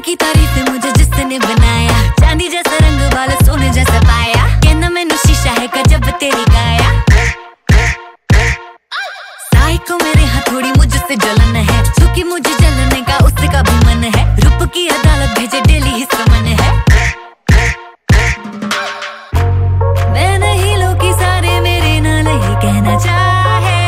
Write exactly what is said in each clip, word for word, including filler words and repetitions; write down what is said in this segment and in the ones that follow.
की तारीफ है मुझे जिसने बनाया, चांदी जैसा रंग वाला सोने जैसा पाया, कहना मैंने शीशा है का जब तेरी काया। साई को मेरे हाथ थोड़ी मुझसे जलन है, क्योंकि मुझे जलने का उससे का भी मन है, रूप की अदालत भेजे डेली ही समन है। मैं नहीं लोकी सारे मेरे नाल ही कहना चाहे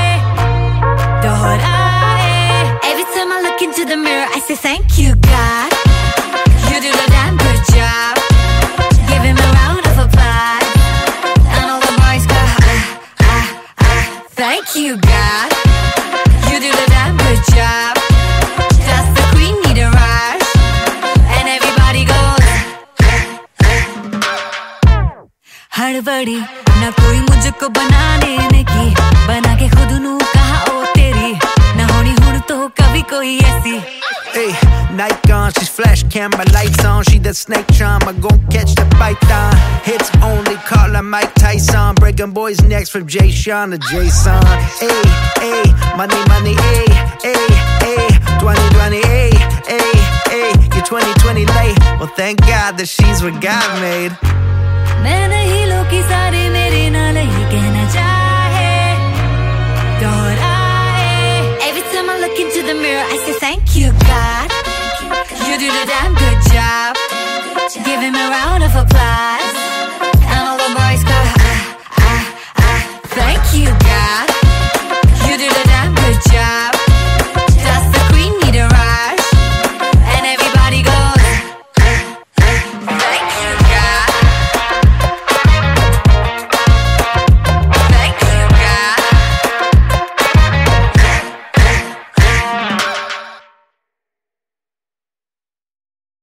दोहराए। Every time I look into the mirror I say thank you God, you do the damn good job, give him a round of applause, and all the boys go ah ah ah. Thank you God, you do the damn good job, just the queen need a rush, and everybody goes हड़बड़ी ना कोई मुझको बनाने की, बना के खुद नू कहा ओ तेरी, ना होनी हुन तो कभी कोई ऐसी। Hey, Nike on, she's flash camera lights on, she that snake charm, I gon' catch the python. Hits only, call her Mike Tyson, breaking boys' necks from Jay Sean to Jason. Hey, hey, money, money, hey, hey, hey, twenty twenty, hey, hey, hey, you're twenty twenty late. Well, thank God that she's what God made. मैं नहीं लोकी सारे मेरे नाल ही कहना चाहे दोहराए। Every time I look into the mirror I say thank you God, you do the damn good job, give him a round of applause, and all the boys go ah ah ah. Thank you God, you do the damn good job,